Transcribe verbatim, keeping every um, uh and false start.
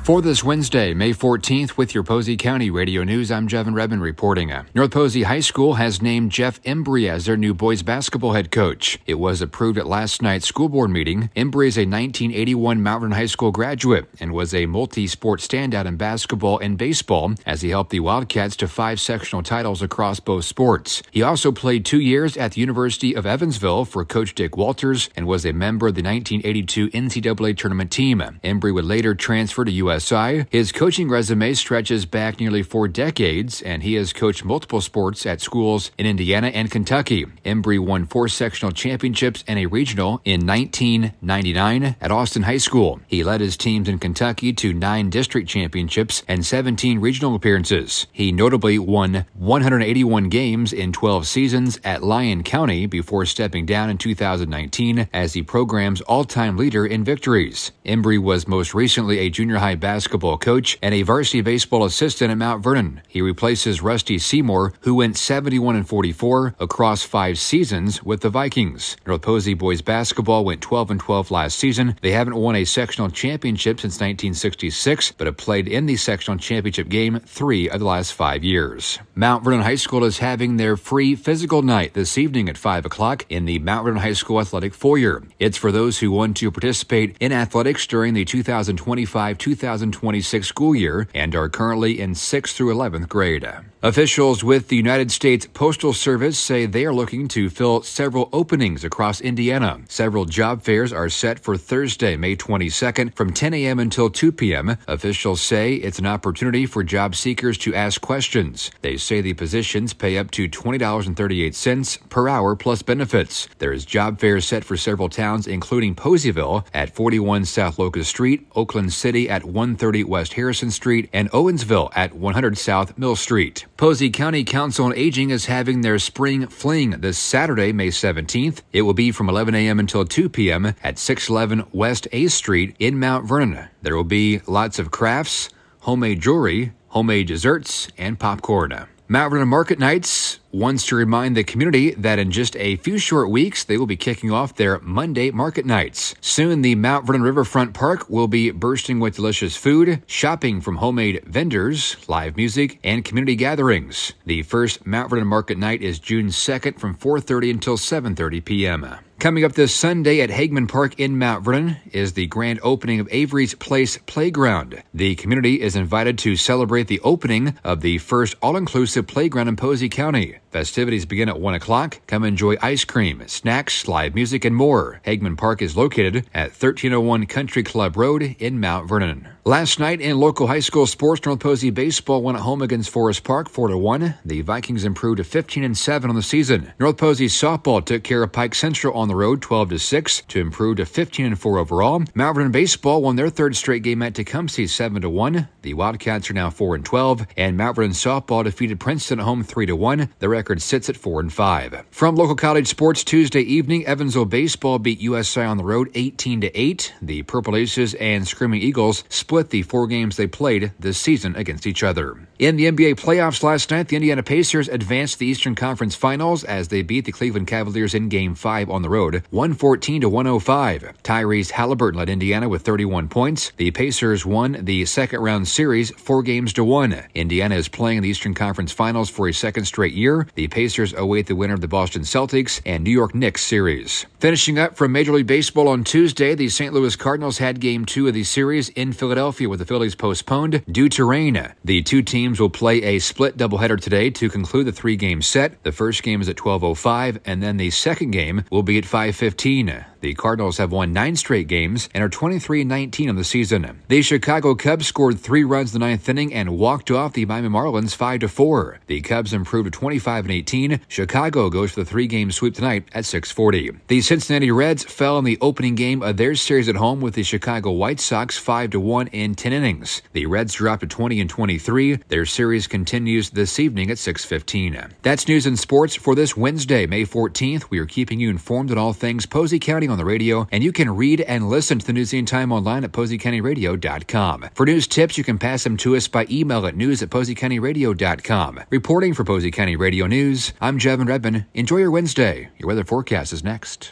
For this Wednesday, May fourteenth, with your Posey County Radio News, I'm Jevin Redmond reporting. North Posey High School has named Jeff Embry as their new boys basketball head coach. It was approved at last night's school board meeting. Embry is a nineteen eighty-one Mount Vernon High School graduate and was a multi-sport standout in basketball and baseball as he helped the Wildcats to five sectional titles across both sports. He also played two years at the University of Evansville for Coach Dick Walters and was a member of the nineteen eighty-two N C double A tournament team. Embry would later transfer to U S I. His coaching resume stretches back nearly four decades, and he has coached multiple sports at schools in Indiana and Kentucky. Embry won four sectional championships and a regional in nineteen ninety-nine at Austin High School. He led his teams in Kentucky to nine district championships and seventeen regional appearances. He notably won one hundred eighty-one games in twelve seasons at Lyon County before stepping down in two thousand nineteen as the program's all-time leader in victories. Embry was most recently a junior high basketball coach and a varsity baseball assistant at Mount Vernon. He replaces Rusty Seymour, who went seventy-one and forty-four across five seasons with the Vikings. North Posey boys basketball went twelve and twelve last season. They haven't won a sectional championship since nineteen sixty-six, but have played in the sectional championship game three of the last five years. Mount Vernon High School is having their free physical night this evening at five o'clock in the Mount Vernon High School athletic foyer. It's for those who want to participate in athletics during the two thousand twenty-five two thousand twenty-six school year and are currently in sixth through eleventh grade. Officials with the United States Postal Service say they are looking to fill several openings across Indiana. Several job fairs are set for Thursday, May twenty-second from ten a.m. until two p.m. Officials say it's an opportunity for job seekers to ask questions. They say the positions pay up to twenty dollars and thirty-eight cents per hour plus benefits. There is job fairs set for several towns, including Poseyville at forty-one South Locust Street, Oakland City at one thirty West Harrison Street, and Owensville at one hundred South Mill Street. Posey County Council on Aging is having their spring fling this Saturday, May seventeenth. It will be from eleven a.m. until two p.m. at six eleven West eighth Street in Mount Vernon. There will be lots of crafts, homemade jewelry, homemade desserts, and popcorn. Mount Vernon Market Nights wants to remind the community that in just a few short weeks, they will be kicking off their Monday Market Nights. Soon, the Mount Vernon Riverfront Park will be bursting with delicious food, shopping from homemade vendors, live music, and community gatherings. The first Mount Vernon Market Night is June second from four thirty until seven thirty p.m. Coming up this Sunday at Hageman Park in Mount Vernon is the grand opening of Avery's Place Playground. The community is invited to celebrate the opening of the first all-inclusive playground in Posey County. Festivities begin at one o'clock. Come enjoy ice cream, snacks, live music, and more. Hageman Park is located at thirteen oh one Country Club Road in Mount Vernon. Last night in local high school sports, North Posey baseball won at home against Forest Park four to one. The Vikings improved to fifteen and seven on the season. North Posey softball took care of Pike Central on the road twelve to six to improve to fifteen and four overall. Mount Vernon baseball won their third straight game at Tecumseh seven to one. The Wildcats are now four and twelve, and Mount Vernon softball defeated Princeton at home three to one. The record sits at four and five. From local college sports Tuesday evening, Evansville baseball beat U S I on the road eighteen to eight. The Purple Aces and Screaming Eagles split the four games they played this season against each other. In the N B A playoffs last night, the Indiana Pacers advanced to the Eastern Conference Finals as they beat the Cleveland Cavaliers in Game five on the road, one fourteen to one oh five. Tyrese Halliburton led Indiana with thirty-one points. The Pacers won the second-round series four games to one. Indiana is playing in the Eastern Conference Finals for a second straight year. The Pacers await the winner of the Boston Celtics and New York Knicks series. Finishing up from Major League Baseball on Tuesday, the Saint Louis Cardinals had Game two of the series in Philadelphia with the Phillies postponed due to rain. The two teams will play a split doubleheader today to conclude the three-game set. The first game is at twelve oh five, and then the second game will be at five fifteen. The Cardinals have won nine straight games and are twenty-three and nineteen on the season. The Chicago Cubs scored three runs in the ninth inning and walked off the Miami Marlins five to four. The Cubs improved to twenty-five and eighteen. Chicago goes for the three-game sweep tonight at six forty. The Cincinnati Reds fell in the opening game of their series at home with the Chicago White Sox five to one in ten innings. The Reds dropped to twenty and twenty-three. Their series continues this evening at six fifteen. That's news and sports for this Wednesday, May fourteenth. We are keeping you informed on all things Posey County on the radio, and you can read and listen to the News Anytime online at posey county radio dot com. For news tips, you can pass them to us by email at news at posey county radio dot com. Reporting for Posey County Radio News, I'm Jevin Redmond. Enjoy your Wednesday. Your weather forecast is next.